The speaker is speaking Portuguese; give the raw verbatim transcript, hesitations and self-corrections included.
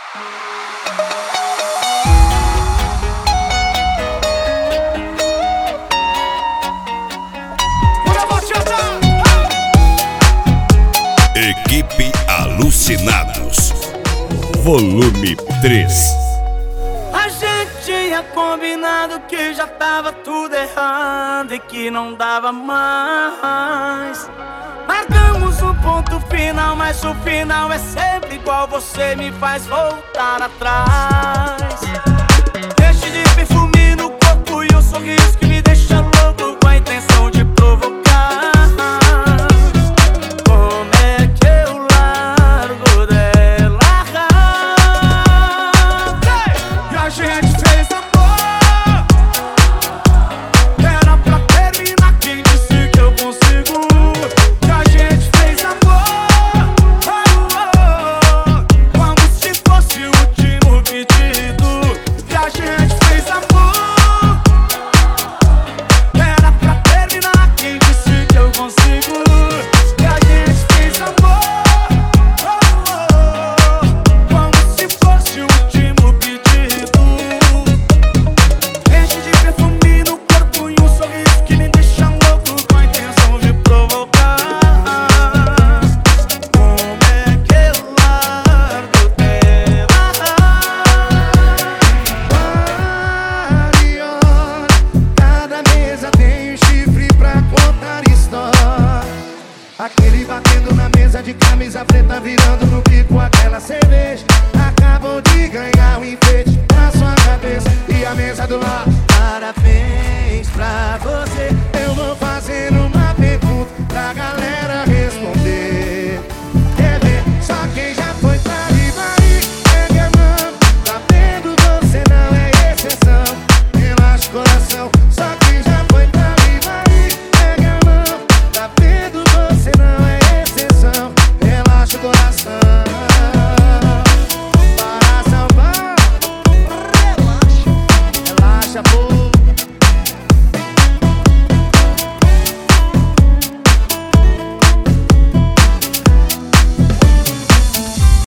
Equipe Alucinados, volume três. A gente tinha combinado que já tava tudo errado e que não dava mais. Marcamos um ponto final, mas o final é sempre igual. Você me faz voltar atrás. Deixe de perfume no corpo e um sorriso que